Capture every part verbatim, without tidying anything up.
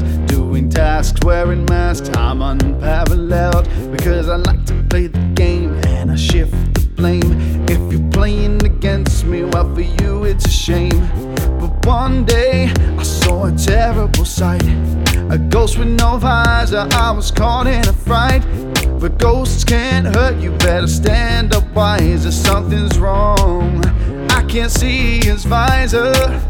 doing tasks, wearing masks. I'm unparalleled because I like to play the game and I shift the blame. If you're playing against me, well, for you it's a shame. But one day I saw a terrible sight, a ghost with no visor. I was caught in a fright. But ghosts can't hurt you, better stand up wiser. Something's wrong, I can't see his visor.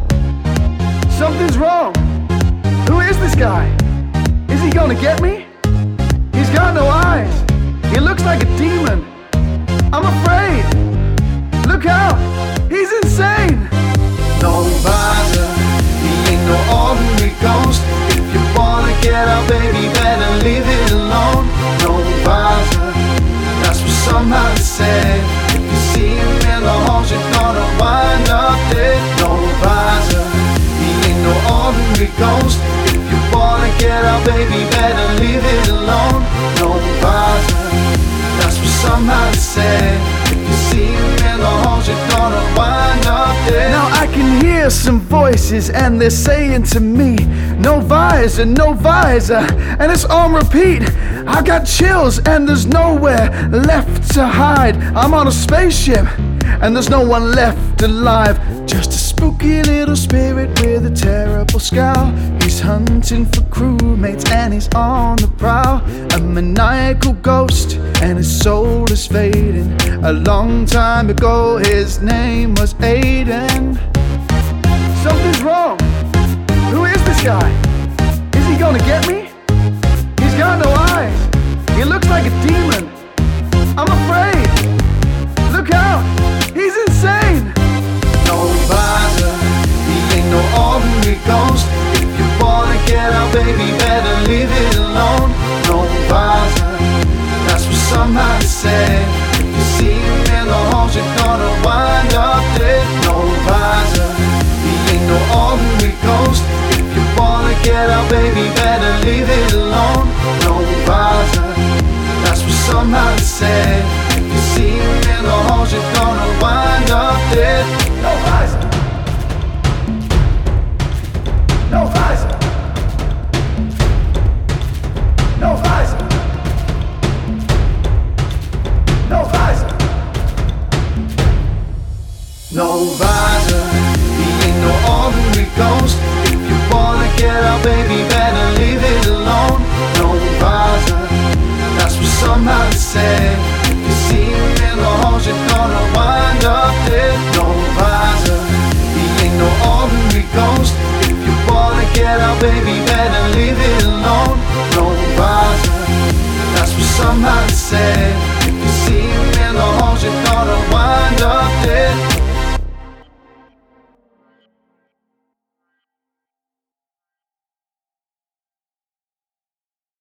Something's wrong. Who is this guy? Is he gonna get me? He's got no eyes. He looks like a demon. I'm afraid. Look out, he's insane. No visor, he ain't no ordinary ghost. If you wanna get out, baby, better leave it alone. No visor, that's what somebody said. If you see him in the halls, you're gonna wind up dead. No visor, he ain't no ordinary ghost. If you wanna get out, baby, better leave it alone. No visor, that's what somebody said. If you see him in the halls, you're gonna wind up dead. Now I can hear some voices and they're saying to me, no visor, no visor, and it's on repeat. I got chills and there's nowhere left to hide. I'm on a spaceship and there's no one left alive. Just a spooky little spirit with a terrible scowl. He's hunting for crewmates and he's on the prowl. A maniacal ghost and his soul is fading. A long time ago his name was Aiden. Something's wrong. Who is this guy? Is he gonna get me? He's got no eyes. He looks like a demon. I'm afraid. Look out, he's insane. No visor, he ain't no ordinary ghost. If you wanna get out, baby, better leave it alone. No visor, that's what somebody said. If you see him in the halls, you're gonna wind up dead. No visor, he ain't no ordinary ghost. If you wanna get out, baby, better leave it alone. No visor, that's what somebody said. If you see him in the halls, you're gonna wind up dead. No visor. No visor. No visor. No visor. No visor, he ain't no ordinary ghost. If you wanna get out, baby, better leave it alone. No visor, that's what somebody said. If you see him in the halls, you're gonna wind up dead. No visor, he ain't no ordinary ghost. If you wanna get out, baby, better leave it alone. No visor, that's what somebody said.